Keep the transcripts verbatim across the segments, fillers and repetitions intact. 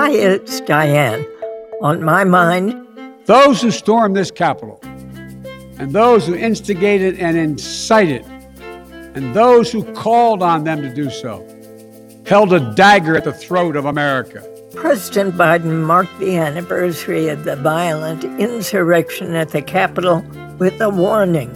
Hi, it's Diane. On my mind, those who stormed this Capitol, and those who instigated and incited, and those who called on them to do so, held a dagger at the throat of America. President Biden marked the anniversary of the violent insurrection at the Capitol with a warning.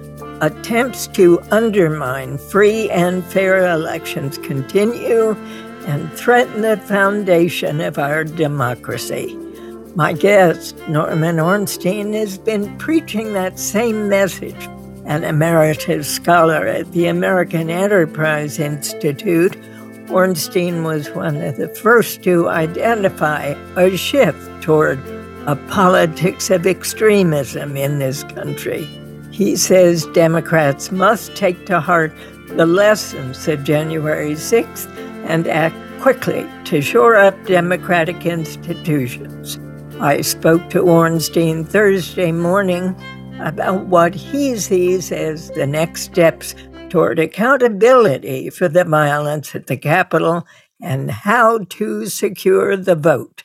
Attempts to undermine free and fair elections continue and threaten the foundation of our democracy. My guest, Norman Ornstein, has been preaching that same message. An emeritus scholar at the American Enterprise Institute, Ornstein was one of the first to identify a shift toward a politics of extremism in this country. He says Democrats must take to heart the lessons of January sixth and act quickly to shore up democratic institutions. I spoke to Ornstein Thursday morning about what he sees as the next steps toward accountability for the violence at the Capitol and how to secure the vote.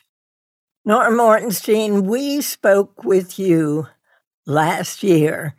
Norm Ornstein, we spoke with you last year,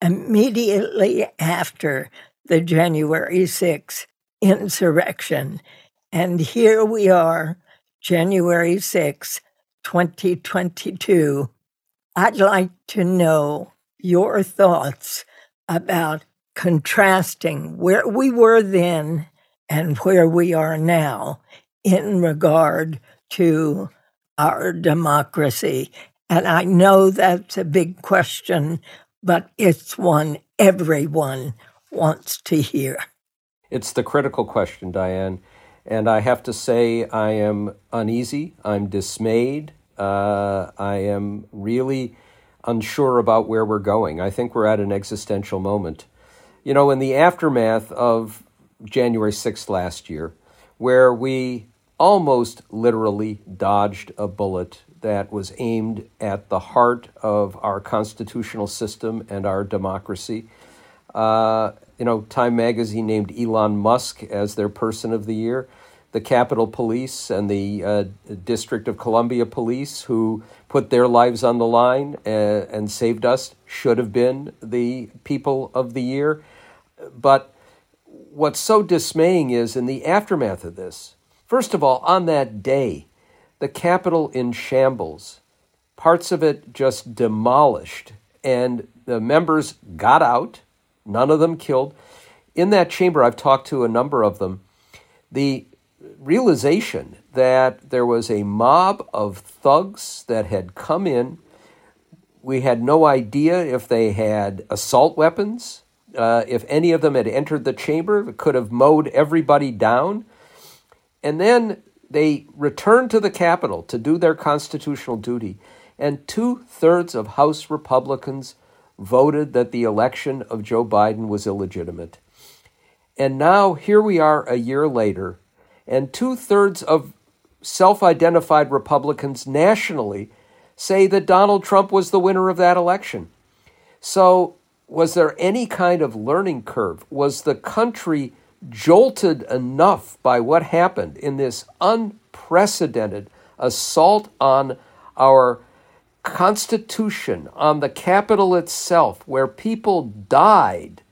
immediately after the January sixth insurrection. And here we are, January sixth, twenty twenty-two. I'd like to know your thoughts about contrasting where we were then and where we are now in regard to our democracy. And I know that's a big question, but it's one everyone wants to hear. It's the critical question, Diane. And I have to say I am uneasy, I'm dismayed, uh, I am really unsure about where we're going. I think we're at an existential moment. You know, in the aftermath of January sixth last year, where we almost literally dodged a bullet that was aimed at the heart of our constitutional system and our democracy, uh, you know, Time magazine named Elon Musk as their person of the year. The Capitol Police and the uh, District of Columbia Police, who put their lives on the line uh, and saved us, should have been the people of the year. But what's so dismaying is in the aftermath of this, first of all, on that day, the Capitol in shambles, parts of it just demolished, and the members got out, none of them killed. In that chamber, I've talked to a number of them, the realization that there was a mob of thugs that had come in. We had no idea if they had assault weapons, uh, if any of them had entered the chamber, it could have mowed everybody down. And then they returned to the Capitol to do their constitutional duty, and two-thirds of House Republicans voted that the election of Joe Biden was illegitimate. And now here we are a year later, and two-thirds of self-identified Republicans nationally say that Donald Trump was the winner of that election. So was there any kind of learning curve? Was the country jolted enough by what happened in this unprecedented assault on our Constitution, on the Capitol itself, where people died?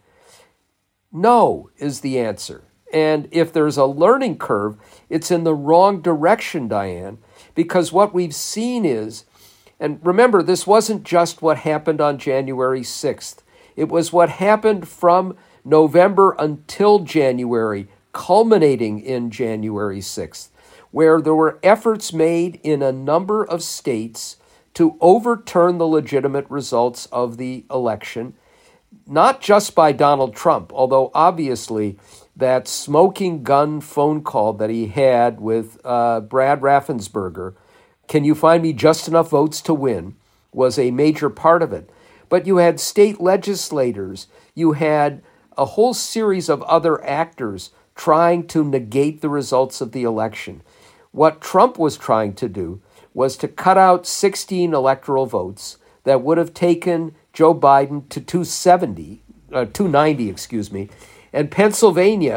No is the answer. And if there's a learning curve, it's in the wrong direction, Diane, because what we've seen is, and remember, this wasn't just what happened on January sixth. It was what happened from November until January, culminating in January sixth, where there were efforts made in a number of states to overturn the legitimate results of the election, not just by Donald Trump, although obviously that smoking gun phone call that he had with uh, Brad Raffensperger, can you find me just enough votes to win, was a major part of it. But you had state legislators, you had a whole series of other actors trying to negate the results of the election. What Trump was trying to do was to cut out sixteen electoral votes that would have taken Joe Biden to two seventy, uh, two ninety, excuse me. And Pennsylvania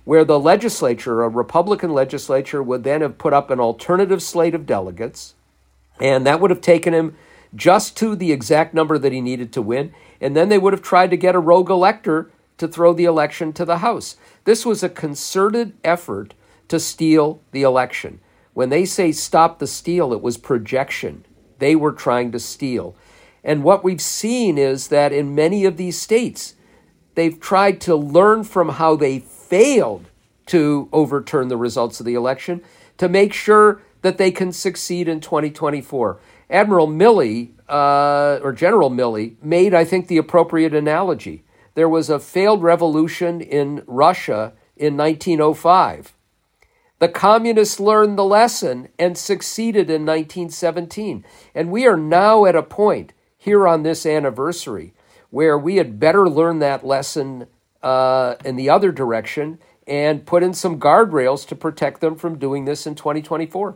where the legislature, a Republican legislature, would then have put up an alternative slate of delegates, and that would have taken him just to the exact number that he needed to win, and then they would have tried to get a rogue elector to throw the election to the House. This was a concerted effort to steal the election. When they say stop the steal, it was projection. They were trying to steal. And what we've seen is that in many of these states, they've tried to learn from how they failed to overturn the results of the election to make sure that they can succeed in twenty twenty-four. Admiral Milley, uh, or General Milley, made, I think, the appropriate analogy. There was a failed revolution in Russia in nineteen oh five. The communists learned the lesson and succeeded in nineteen seventeen. And we are now at a point here on this anniversary where we had better learn that lesson uh, in the other direction and put in some guardrails to protect them from doing this in twenty twenty-four.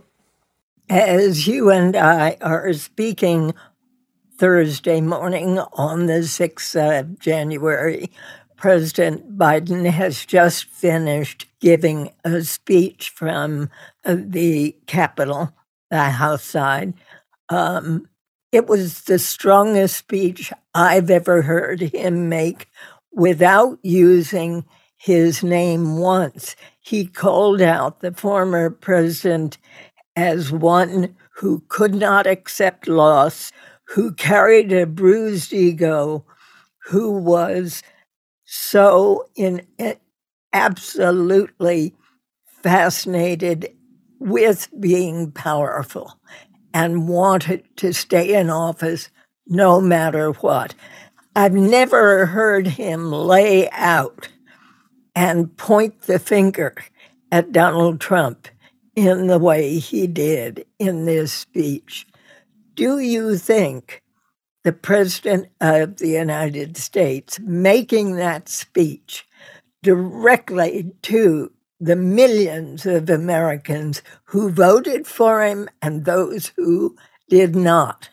As you and I are speaking Thursday morning on the sixth of January, President Biden has just finished giving a speech from the Capitol, the House side. Um, it was the strongest speech I've ever heard him make without using his name once. He called out the former president as one who could not accept loss, who carried a bruised ego, who was so in absolutely fascinated with being powerful and wanted to stay in office no matter what. I've never heard him lay out and point the finger at Donald Trump in the way he did in this speech. Do you think the President of the United States making that speech directly to the millions of Americans who voted for him and those who did not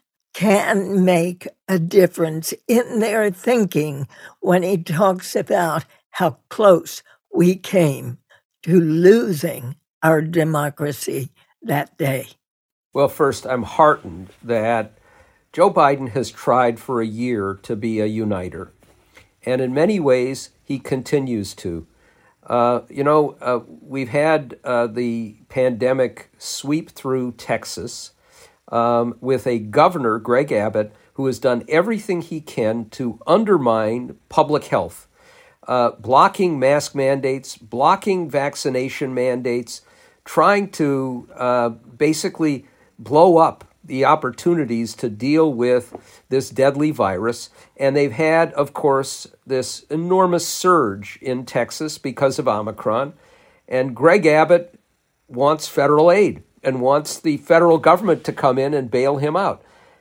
can make a difference in their thinking when he talks about how close we came to losing our democracy that day? Well, first, I'm heartened that Joe Biden has tried for a year to be a uniter. And in many ways, he continues to. Uh, you know, uh, we've had uh, the pandemic sweep through Texas um, with a governor, Greg Abbott, who has done everything he can to undermine public health, uh, blocking mask mandates, blocking vaccination mandates, trying to uh, basically blow up the opportunities to deal with this deadly virus. And they've had, of course, this enormous surge in Texas because of Omicron. And Greg Abbott wants federal aid and wants the federal government to come in and bail him out.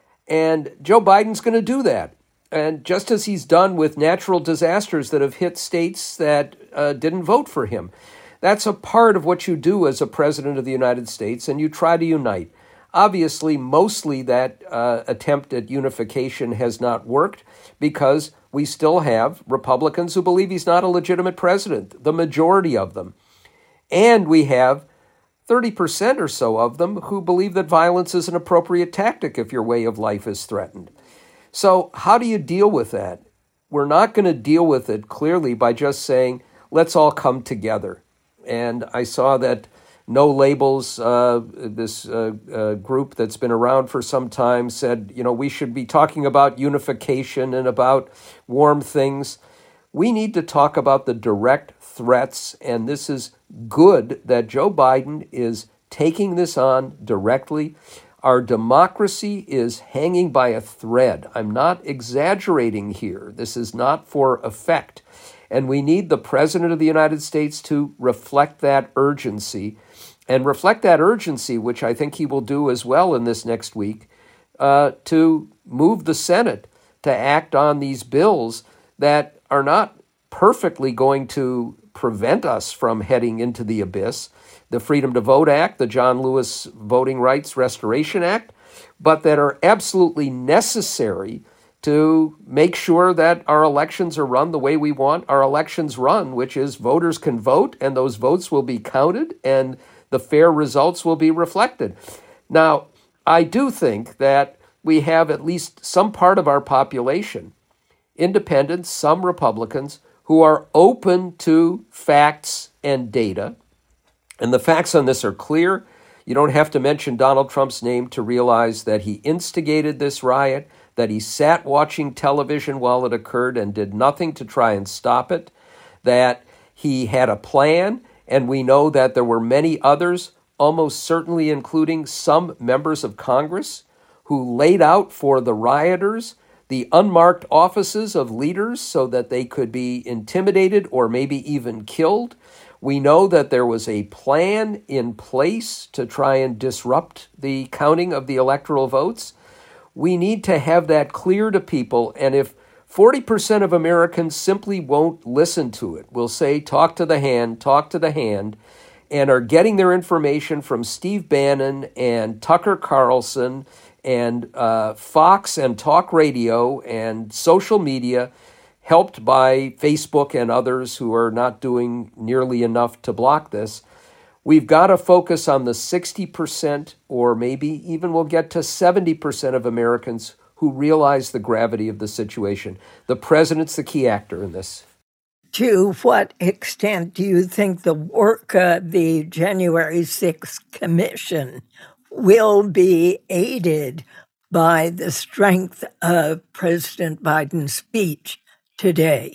And Joe Biden's going to do that. And just as he's done with natural disasters that have hit states that uh, didn't vote for him. That's a part of what you do as a president of the United States, and you try to unite. Obviously, mostly that uh, attempt at unification has not worked because we still have Republicans who believe he's not a legitimate president, the majority of them. And we have thirty percent or so of them who believe that violence is an appropriate tactic if your way of life is threatened. So how do you deal with that? We're not going to deal with it clearly by just saying, let's all come together. And I saw that No Labels, uh, this uh, uh, group that's been around for some time, said, you know, we should be talking about unification and about warm things. We need to talk about the direct threats, and this is good that Joe Biden is taking this on directly. Our democracy is hanging by a thread. I'm not exaggerating here. This is not for effect. And we need the President of the United States to reflect that urgency and reflect that urgency, which I think he will do as well in this next week, uh, to move the Senate to act on these bills that are not perfectly going to prevent us from heading into the abyss, the Freedom to Vote Act, the John Lewis Voting Rights Restoration Act, but that are absolutely necessary to make sure that our elections are run the way we want our elections run, which is voters can vote and those votes will be counted and the fair results will be reflected. Now, I do think that we have at least some part of our population, independents, some Republicans, who are open to facts and data. And the facts on this are clear. You don't have to mention Donald Trump's name to realize that he instigated this riot, that he sat watching television while it occurred and did nothing to try and stop it, that he had a plan, and we know that there were many others, almost certainly including some members of Congress, who laid out for the rioters the unmarked offices of leaders so that they could be intimidated or maybe even killed. We know that there was a plan in place to try and disrupt the counting of the electoral votes. We need to have that clear to people, and if forty percent of Americans simply won't listen to it, will say, talk to the hand, talk to the hand, and are getting their information from Steve Bannon and Tucker Carlson and uh, Fox and talk radio and social media, helped by Facebook and others who are not doing nearly enough to block this. We've got to focus on the sixty percent, or maybe even we'll get to seventy percent of Americans who realize the gravity of the situation. The president's the key actor in this. To what extent do you think the work of the January sixth Commission will be aided by the strength of President Biden's speech today?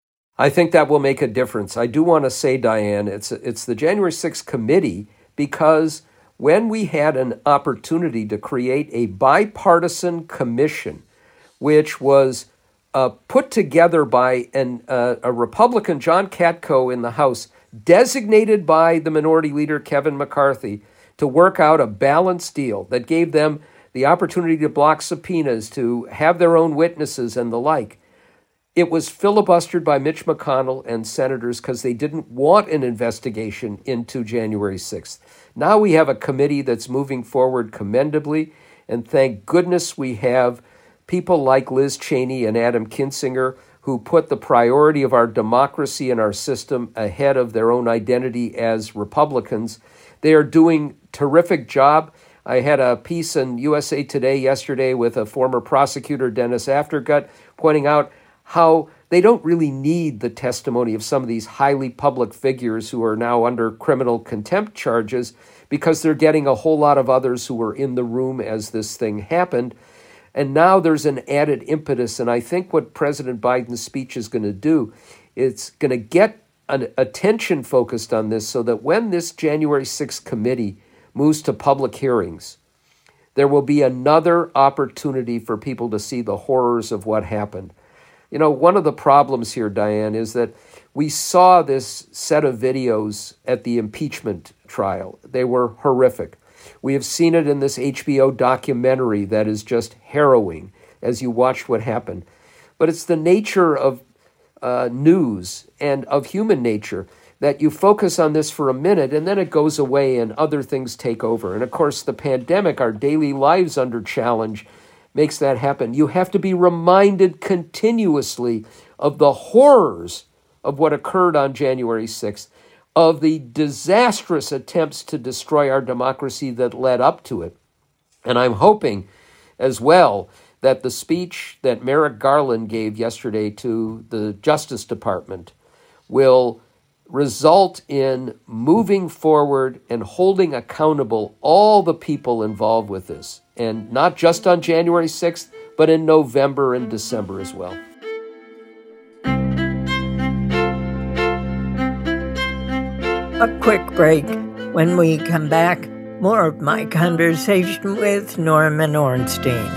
I think that will make a difference. I do want to say, Diane, it's it's the January sixth committee because when we had an opportunity to create a bipartisan commission, which was uh, put together by an, uh, a Republican, John Katko, in the House, designated by the Minority Leader, Kevin McCarthy, to work out a balanced deal that gave them the opportunity to block subpoenas, to have their own witnesses and the like. It was filibustered by Mitch McConnell and senators because they didn't want an investigation into January sixth. Now we have a committee that's moving forward commendably, and thank goodness we have people like Liz Cheney and Adam Kinzinger who put the priority of our democracy and our system ahead of their own identity as Republicans. They are doing a terrific job. I had a piece in U S A Today yesterday with a former prosecutor, Dennis Aftergut, pointing out how they don't really need the testimony of some of these highly public figures who are now under criminal contempt charges because they're getting a whole lot of others who were in the room as this thing happened. And now there's an added impetus. And I think what President Biden's speech is going to do, it's going to get an attention focused on this so that when this January sixth committee moves to public hearings, there will be another opportunity for people to see the horrors of what happened. You know, one of the problems here, Diane, is that we saw this set of videos at the impeachment trial. They were horrific. We have seen it in this H B O documentary that is just harrowing as you watched what happened. But it's the nature of uh, news and of human nature that you focus on this for a minute and then it goes away and other things take over. And of course, the pandemic, our daily lives under challenge, makes that happen. You have to be reminded continuously of the horrors of what occurred on January sixth, of the disastrous attempts to destroy our democracy that led up to it. And I'm hoping as well that the speech that Merrick Garland gave yesterday to the Justice Department will result in moving forward and holding accountable all the people involved with this. And not just on January sixth, but in November and December as well. A quick break. When we come back, more of my conversation with Norman Ornstein.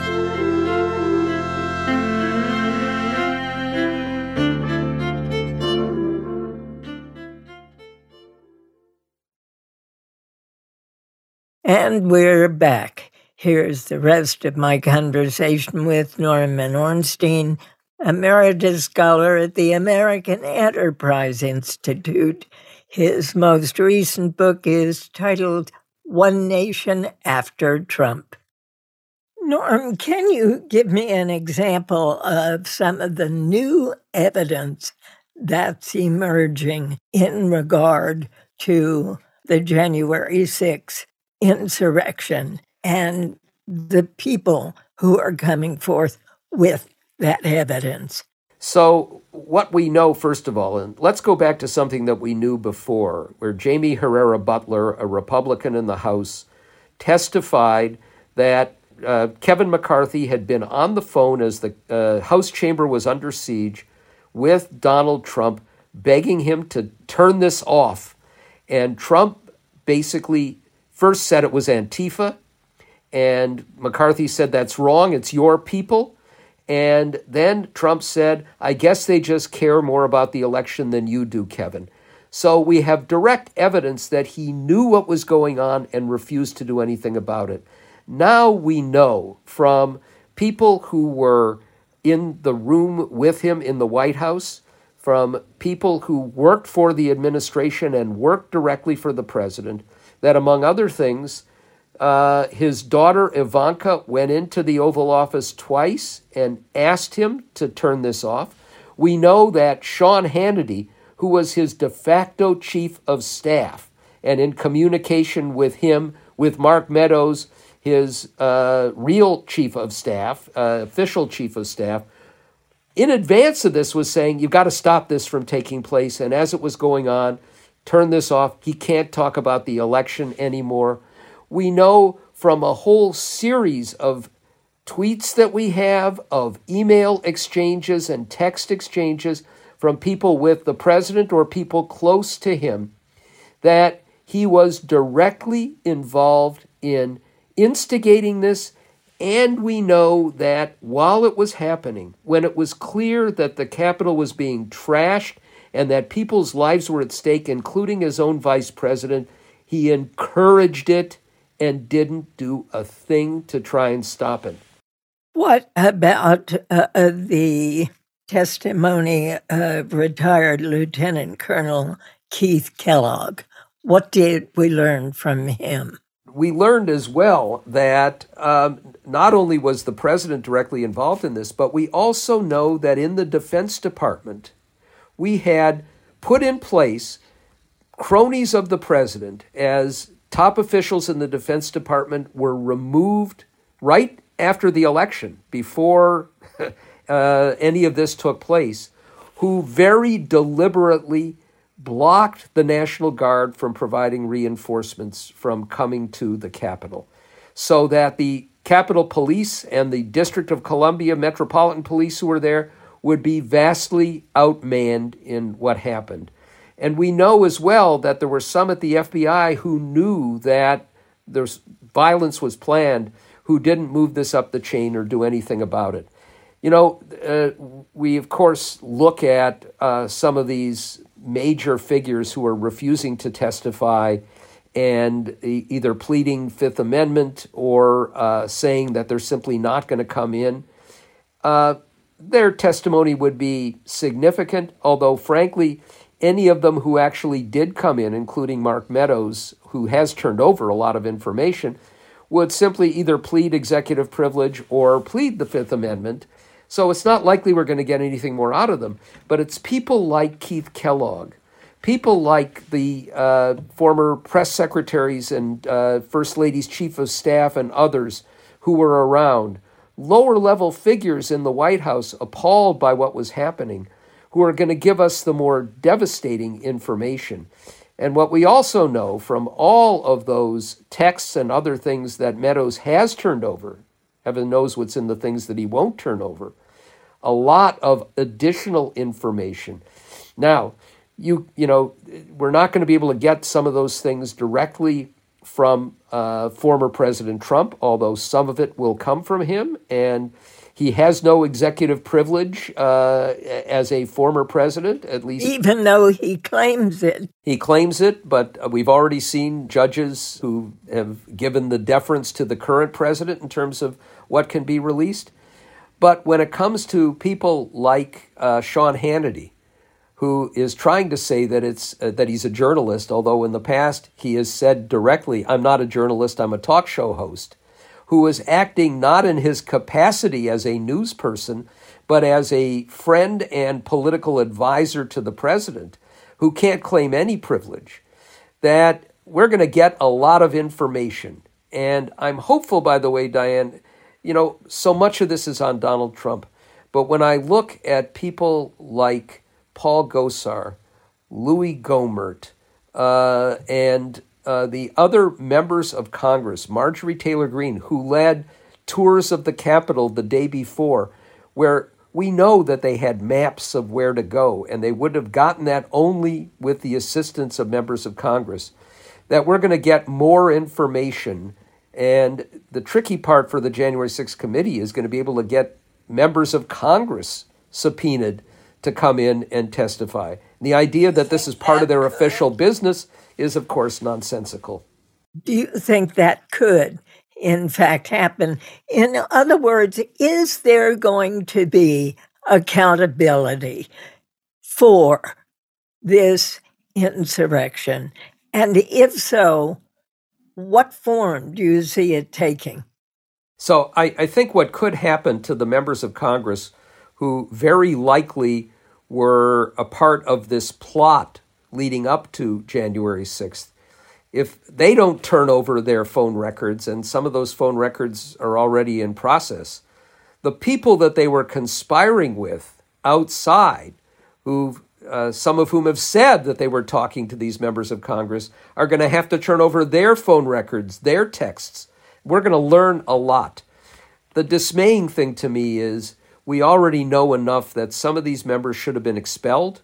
And we're back. Here's the rest of my conversation with Norman Ornstein, Emeritus Scholar at the American Enterprise Institute. His most recent book is titled One Nation After Trump. Norm, can you give me an example of some of the new evidence that's emerging in regard to the January sixth insurrection and the people who are coming forth with that evidence? So what we know, first of all, and let's go back to something that we knew before, where Jaime Herrera Beutler, a Republican in the House, testified that uh, Kevin McCarthy had been on the phone as the uh, House chamber was under siege with Donald Trump, begging him to turn this off. And Trump basically first said it was Antifa, and McCarthy said, that's wrong, it's your people. And then Trump said, I guess they just care more about the election than you do, Kevin. So we have direct evidence that he knew what was going on and refused to do anything about it. Now we know from people who were in the room with him in the White House, from people who worked for the administration and worked directly for the president, that among other things, Uh, his daughter Ivanka went into the Oval Office twice and asked him to turn this off. We know that Sean Hannity, who was his de facto chief of staff, and in communication with him, with Mark Meadows, his uh, real chief of staff, uh, official chief of staff, in advance of this was saying, you've got to stop this from taking place. And as it was going on, turn this off. He can't talk about the election anymore. We know from a whole series of tweets that we have, of email exchanges and text exchanges from people with the president or people close to him, that he was directly involved in instigating this. And we know that while it was happening, when it was clear that the Capitol was being trashed and that people's lives were at stake, including his own vice president, he encouraged it and didn't do a thing to try and stop it. What about uh, uh, the testimony of retired Lieutenant Colonel Keith Kellogg? What did we learn from him? We learned as well that um, not only was the president directly involved in this, but we also know that in the Defense Department, we had put in place cronies of the president as top officials in the Defense Department were removed right after the election, before uh, any of this took place, who very deliberately blocked the National Guard from providing reinforcements from coming to the Capitol, so that the Capitol Police and the District of Columbia Metropolitan Police who were there would be vastly outmanned in what happened. And we know as well that there were some at the F B I who knew that there's violence was planned, who didn't move this up the chain or do anything about it. You know, uh, we, of course, look at uh, some of these major figures who are refusing to testify and e- either pleading Fifth Amendment or uh, saying that they're simply not going to come in. Uh, their testimony would be significant, although, frankly, any of them who actually did come in, including Mark Meadows, who has turned over a lot of information, would simply either plead executive privilege or plead the Fifth Amendment. So it's not likely we're going to get anything more out of them. But it's people like Keith Kellogg, people like the uh, former press secretaries and uh, First Lady's chief of staff and others who were around, lower-level figures in the White House appalled by what was happening, who are going to give us the more devastating information. And what we also know from all of those texts and other things that Meadows has turned over, heaven knows what's in the things that he won't turn over, a lot of additional information. Now, you you know, we're not going to be able to get some of those things directly from uh, former President Trump, although some of it will come from him, and he has no executive privilege uh, as a former president, at least. Even though he claims it. He claims it, but we've already seen judges who have given the deference to the current president in terms of what can be released. But when it comes to people like uh, Sean Hannity, who is trying to say that it's uh, that he's a journalist, although in the past he has said directly, I'm not a journalist, I'm a talk show host, who was acting not in his capacity as a news person, but as a friend and political advisor to the president, who can't claim any privilege, that we're going to get a lot of information. And I'm hopeful, by the way, Diane, you know, so much of this is on Donald Trump. But when I look at people like Paul Gosar, Louis Gohmert, uh, and uh, the other members of Congress, Marjorie Taylor Greene, who led tours of the Capitol the day before, where we know that they had maps of where to go, and they would have gotten that only with the assistance of members of Congress, that we're going to get more information. And the tricky part for the January sixth committee is going to be able to get members of Congress subpoenaed to come in and testify. The idea that this is part of their official business is, of course, nonsensical. Do you think that could, in fact, happen? In other words, is there going to be accountability for this insurrection? And if so, what form do you see it taking? So I, I think what could happen to the members of Congress who very likely were a part of this plot leading up to January sixth, if they don't turn over their phone records, and some of those phone records are already in process, the people that they were conspiring with outside, who uh, some of whom have said that they were talking to these members of Congress, are going to have to turn over their phone records, their texts. We're going to learn a lot. The dismaying thing to me is we already know enough that some of these members should have been expelled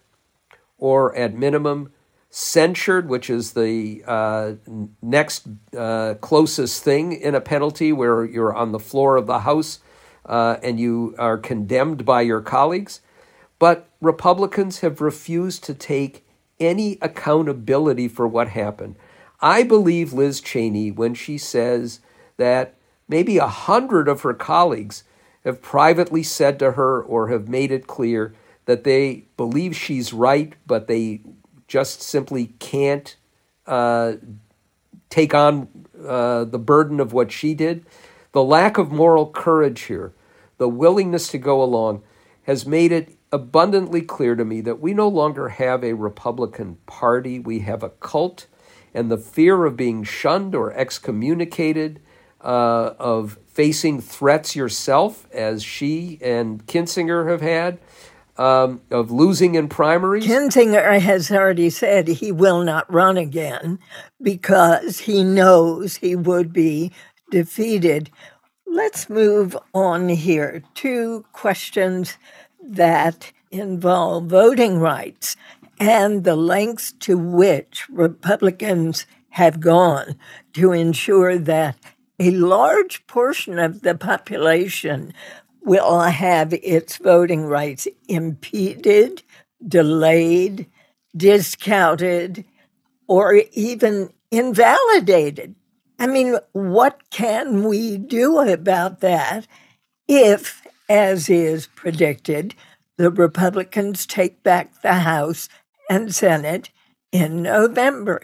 or, at minimum, censured, which is the uh, next uh, closest thing in a penalty, where you're on the floor of the House uh, and you are condemned by your colleagues. But Republicans have refused to take any accountability for what happened. I believe Liz Cheney when she says that maybe a hundred of her colleagues have privately said to her or have made it clear that they believe she's right, but they just simply can't uh, take on uh, the burden of what she did. The lack of moral courage here, the willingness to go along, has made it abundantly clear to me that we no longer have a Republican Party. We have a cult, and the fear of being shunned or excommunicated, uh, of facing threats yourself, as she and Kinzinger have had, um, of losing in primaries. Kinzinger has already said he will not run again because he knows he would be defeated. Let's move on here. Two questions that involve voting rights and the lengths to which Republicans have gone to ensure that a large portion of the population will have its voting rights impeded, delayed, discounted, or even invalidated. I mean, what can we do about that if, as is predicted, the Republicans take back the House and Senate in November?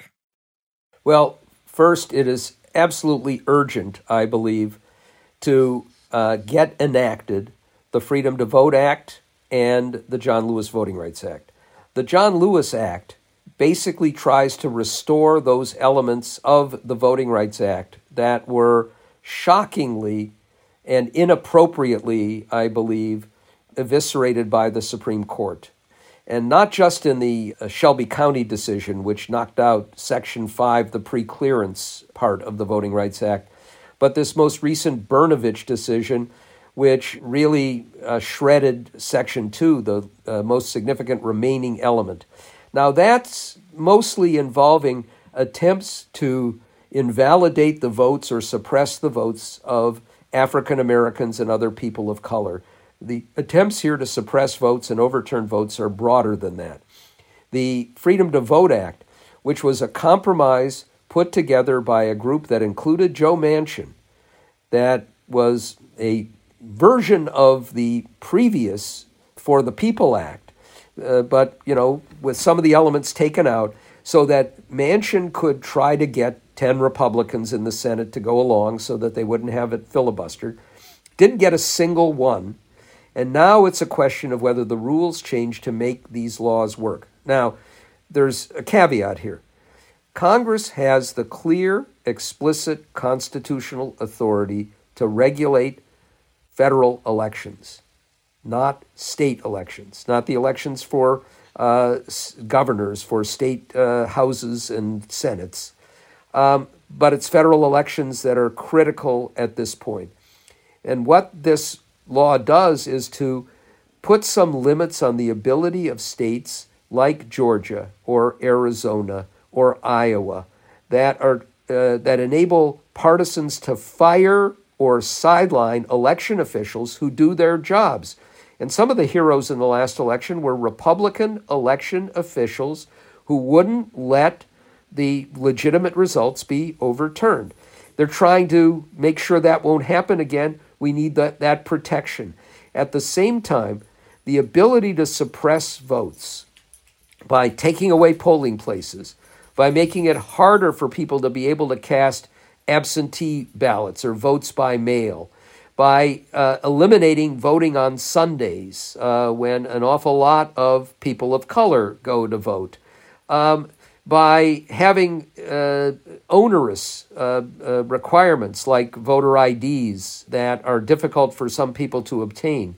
Well, first, it is absolutely urgent, I believe, to uh, get enacted the Freedom to Vote Act and the John Lewis Voting Rights Act. The John Lewis Act basically tries to restore those elements of the Voting Rights Act that were shockingly and inappropriately, I believe, eviscerated by the Supreme Court. And not just in the uh, Shelby County decision, which knocked out Section five, the pre-clearance part of the Voting Rights Act, but this most recent Brnovich decision, which really uh, shredded Section two, the uh, most significant remaining element. Now, that's mostly involving attempts to invalidate the votes or suppress the votes of African Americans and other people of color. The attempts here to suppress votes and overturn votes are broader than that. The Freedom to Vote Act, which was a compromise put together by a group that included Joe Manchin, that was a version of the previous For the People Act, uh, but, you know, with some of the elements taken out, so that Manchin could try to get ten Republicans in the Senate to go along so that they wouldn't have it filibustered. Didn't get a single one. And now it's a question of whether the rules change to make these laws work. Now, there's a caveat here. Congress has the clear, explicit constitutional authority to regulate federal elections, not state elections, not the elections for uh, governors, for state uh, houses and senates. Um, but it's federal elections that are critical at this point. And what this law does is to put some limits on the ability of states like Georgia or Arizona or Iowa that are uh, that enable partisans to fire or sideline election officials who do their jobs. And some of the heroes in the last election were Republican election officials who wouldn't let the legitimate results be overturned. They're trying to make sure that won't happen again. We need that, that protection. At the same time, the ability to suppress votes by taking away polling places, by making it harder for people to be able to cast absentee ballots or votes by mail, by uh, eliminating voting on Sundays uh, when an awful lot of people of color go to vote, um, by having uh, onerous uh, uh, requirements like voter I Ds that are difficult for some people to obtain.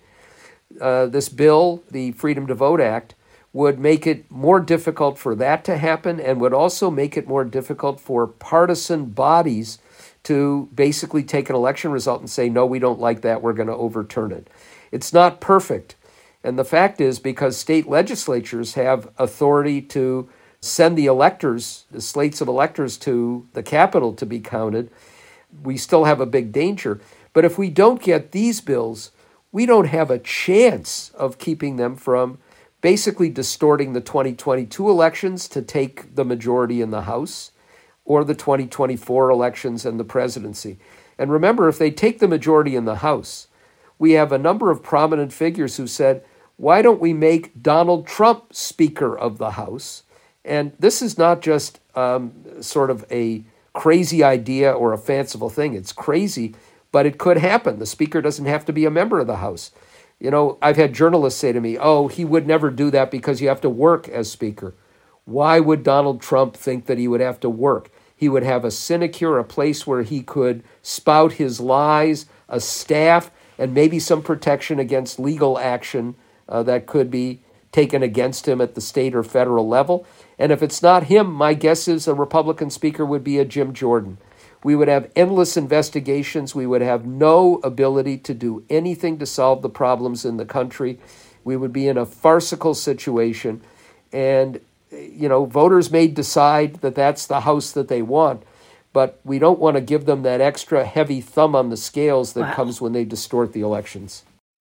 Uh, this bill, the Freedom to Vote Act, would make it more difficult for that to happen and would also make it more difficult for partisan bodies to basically take an election result and say, no, we don't like that, we're going to overturn it. It's not perfect. And the fact is, because state legislatures have authority to send the electors, the slates of electors to the Capitol to be counted, we still have a big danger. But if we don't get these bills, we don't have a chance of keeping them from basically distorting the twenty twenty-two elections to take the majority in the House, or the twenty twenty-four elections and the presidency. And remember, if they take the majority in the House, we have a number of prominent figures who said, why don't we make Donald Trump Speaker of the House? And this is not just um, sort of a crazy idea or a fanciful thing. It's crazy, but it could happen. The Speaker doesn't have to be a member of the House. You know, I've had journalists say to me, oh, he would never do that because you have to work as Speaker. Why would Donald Trump think that he would have to work? He would have a sinecure, a place where he could spout his lies, a staff, and maybe some protection against legal action uh, that could be taken against him at the state or federal level. And if it's not him, my guess is a Republican Speaker would be a Jim Jordan. We would have endless investigations. We would have no ability to do anything to solve the problems in the country. We would be in a farcical situation. And, you know, voters may decide that that's the House that they want, but we don't want to give them that extra heavy thumb on the scales that Wow. comes when they distort the elections.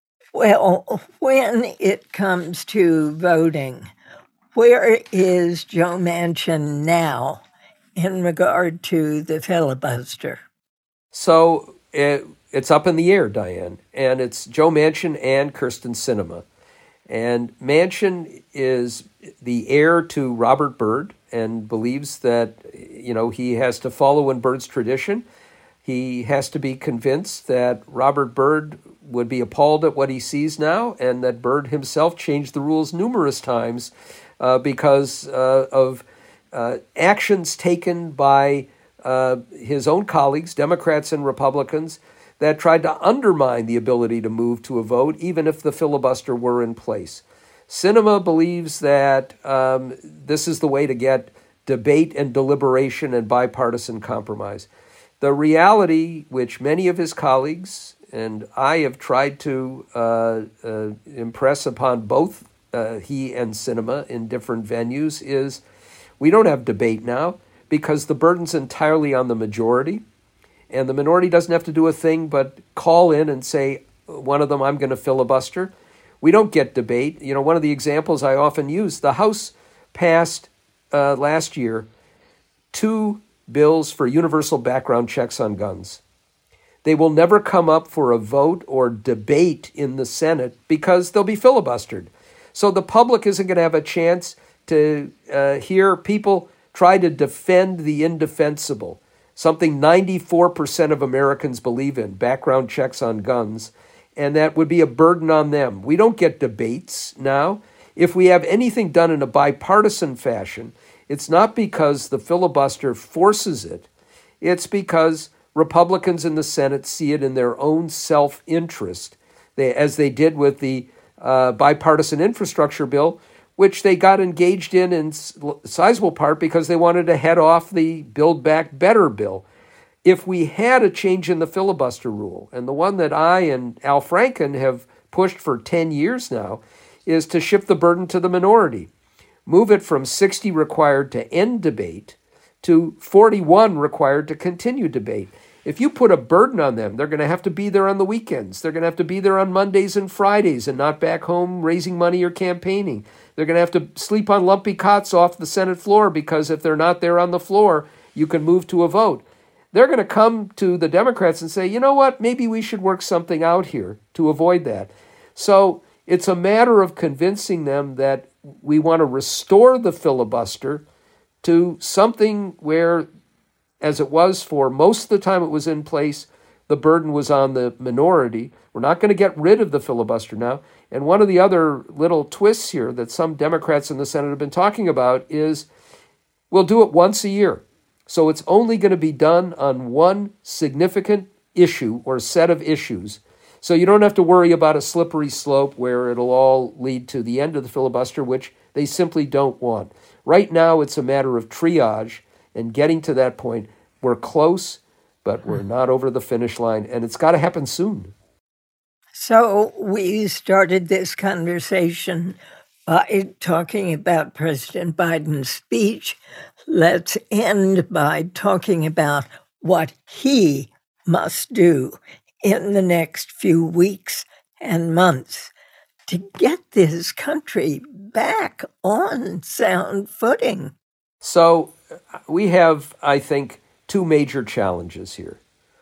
Well, when it comes to voting, where is Joe Manchin now in regard to the filibuster? So it, it's up in the air, Diane, and it's Joe Manchin and Kyrsten Sinema. And Manchin is the heir to Robert Byrd and believes that, you know, he has to follow in Byrd's tradition. He has to be convinced that Robert Byrd would be appalled at what he sees now, and that Byrd himself changed the rules numerous times uh, because uh, of uh, actions taken by uh, his own colleagues, Democrats and Republicans, that tried to undermine the ability to move to a vote, even if the filibuster were in place. Sinema believes that um, this is the way to get debate and deliberation and bipartisan compromise. The reality, which many of his colleagues and I have tried to uh, uh, impress upon both uh, he and Sinema in different venues, is we don't have debate now because the burden's entirely on the majority. And the minority doesn't have to do a thing but call in and say, one of them, I'm going to filibuster. We don't get debate. You know, one of the examples I often use, the House passed uh, last year two bills for universal background checks on guns. They will never come up for a vote or debate in the Senate because they'll be filibustered. So the public isn't going to have a chance to uh, hear people try to defend the indefensible, something ninety-four percent of Americans believe in, background checks on guns, and that would be a burden on them. We don't get debates now. If we have anything done in a bipartisan fashion, it's not because the filibuster forces it. It's because Republicans in the Senate see it in their own self-interest, they, as they did with the uh, bipartisan infrastructure bill, which they got engaged in in sizable part because they wanted to head off the Build Back Better bill. If we had a change in the filibuster rule, and the one that I and Al Franken have pushed for ten years now, is to shift the burden to the minority. Move it from sixty required to end debate to forty-one required to continue debate. If you put a burden on them, they're going to have to be there on the weekends. They're going to have to be there on Mondays and Fridays and not back home raising money or campaigning. They're going to have to sleep on lumpy cots off the Senate floor because if they're not there on the floor, you can move to a vote. They're going to come to the Democrats and say, you know what, maybe we should work something out here to avoid that. So it's a matter of convincing them that we want to restore the filibuster to something where, as it was for most of the time it was in place, the burden was on the minority. We're not going to get rid of the filibuster now. And one of the other little twists here that some Democrats in the Senate have been talking about is we'll do it once a year. So it's only going to be done on one significant issue or set of issues. So you don't have to worry about a slippery slope where it'll all lead to the end of the filibuster, which they simply don't want. Right now, it's a matter of triage and getting to that point. We're close, but we're not over the finish line, and it's got to happen soon. So we started this conversation by talking about President Biden's speech. Let's end by talking about what he must do in the next few weeks and months to get this country back on sound footing. So we have, I think, two major challenges here.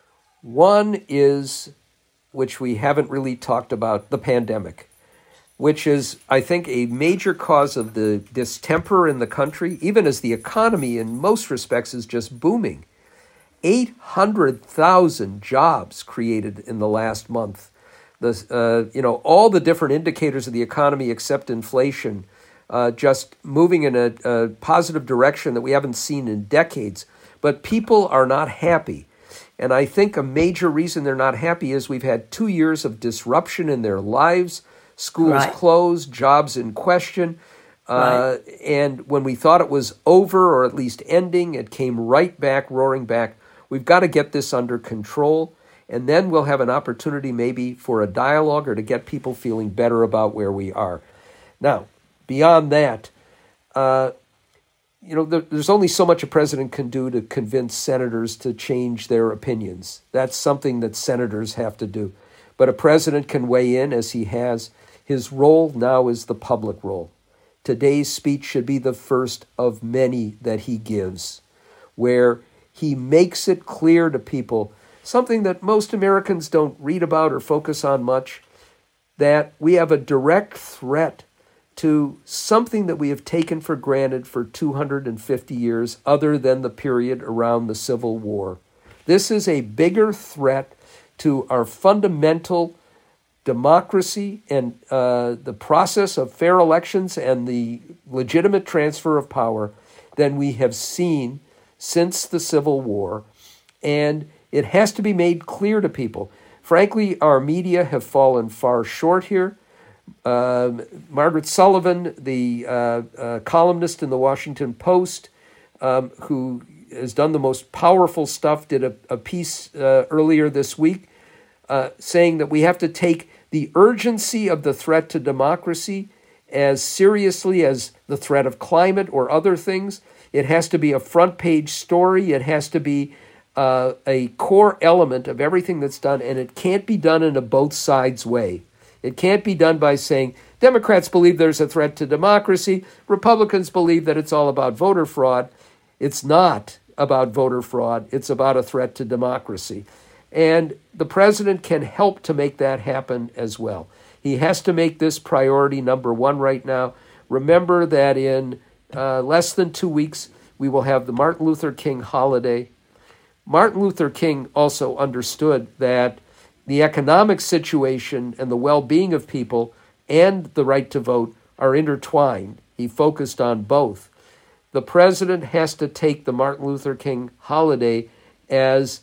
One is, which we haven't really talked about, the pandemic, which is, I think, a major cause of the distemper in the country, even as the economy in most respects is just booming. eight hundred thousand jobs created in the last month. The, uh, you know, all the different indicators of the economy except inflation uh, just moving in a, a positive direction that we haven't seen in decades. But people are not happy. And I think a major reason they're not happy is we've had two years of disruption in their lives, schools right. closed, jobs in question. Uh, right. And when we thought it was over or at least ending, it came right back, roaring back. We've got to get this under control. And then we'll have an opportunity maybe for a dialogue or to get people feeling better about where we are. Now, beyond that, uh, you know, there, there's only so much a president can do to convince senators to change their opinions. That's something that senators have to do. But a president can weigh in as he has. His role now is the public role. Today's speech should be the first of many that he gives, where he makes it clear to people, something that most Americans don't read about or focus on much, that we have a direct threat to something that we have taken for granted for two hundred fifty years, other than the period around the Civil War. This is a bigger threat to our fundamental democracy and uh, the process of fair elections and the legitimate transfer of power than we have seen since the Civil War. And it has to be made clear to people. Frankly, our media have fallen far short here. Uh, Margaret Sullivan, the uh, uh, columnist in the Washington Post, um, who has done the most powerful stuff, did a, a piece uh, earlier this week uh, saying that we have to take the urgency of the threat to democracy as seriously as the threat of climate or other things. It has to be a front page story. It has to be Uh, a core element of everything that's done, and it can't be done in a both sides way. It can't be done by saying Democrats believe there's a threat to democracy, Republicans believe that it's all about voter fraud. It's not about voter fraud. It's about a threat to democracy. And the president can help to make that happen as well. He has to make this priority number one right now. Remember that in uh, less than two weeks, We will have the Martin Luther King holiday. Martin Luther King also understood that the economic situation and the well-being of people and the right to vote are intertwined. He focused on both. The president has to take the Martin Luther King holiday as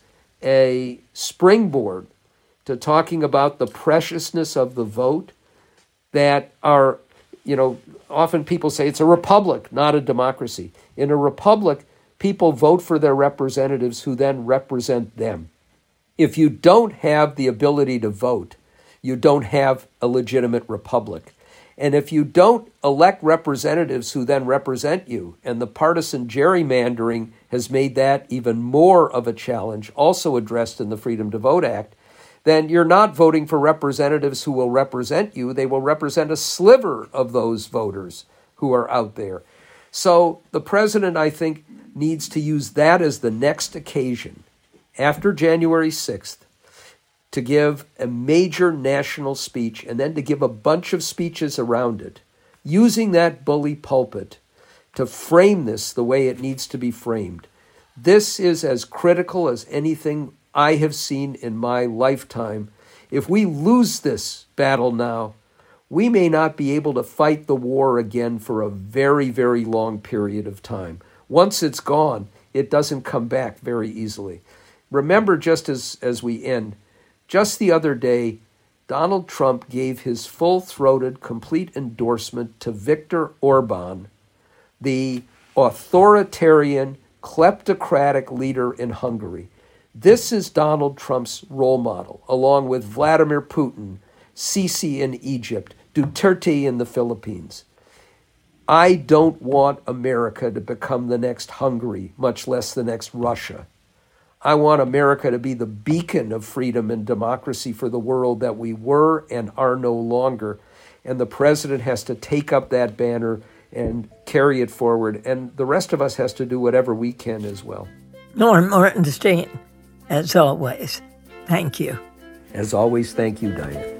a springboard to talking about the preciousness of the vote, that are, you know, often people say it's a republic, not a democracy. In a republic, people vote for their representatives who then represent them. If you don't have the ability to vote, you don't have a legitimate republic. And if you don't elect representatives who then represent you, and the partisan gerrymandering has made that even more of a challenge, also addressed in the Freedom to Vote Act, then you're not voting for representatives who will represent you. They will represent a sliver of those voters who are out there. So the president, I think, needs to use that as the next occasion, after January sixth, to give a major national speech and then to give a bunch of speeches around it, using that bully pulpit to frame this the way it needs to be framed. This is as critical as anything I have seen in my lifetime. If we lose this battle now, we may not be able to fight the war again for a very, very long period of time. Once it's gone, it doesn't come back very easily. Remember, just as, as we end, just the other day, Donald Trump gave his full-throated, complete endorsement to Viktor Orban, the authoritarian, kleptocratic leader in Hungary. This is Donald Trump's role model, along with Vladimir Putin, Sisi in Egypt, Duterte in the Philippines. I don't want America to become the next Hungary, much less the next Russia. I want America to be the beacon of freedom and democracy for the world that we were and are no longer. And the president has to take up that banner and carry it forward. And the rest of us has to do whatever we can as well. Norm Ornstein, as always, thank you. As always, thank you, Diane.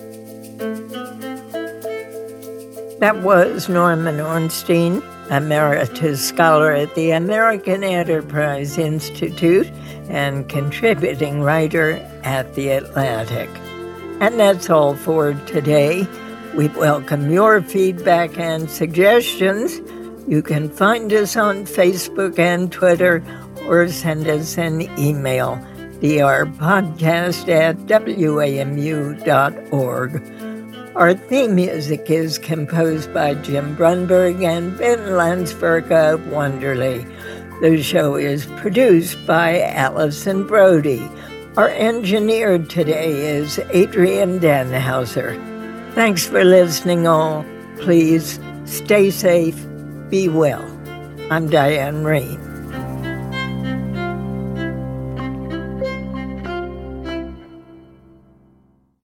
That was Norman Ornstein, Emeritus Scholar at the American Enterprise Institute and contributing writer at The Atlantic. And that's all for today. We welcome your feedback and suggestions. You can find us on Facebook and Twitter or send us an email, drpodcast at w a m u dot org. Our theme music is composed by Jim Brunberg and Ben Landsberg of Wonderly. The show is produced by Allison Brody. Our engineer today is Adrian Danhauser. Thanks for listening all. Please stay safe, be well. I'm Diane Rain.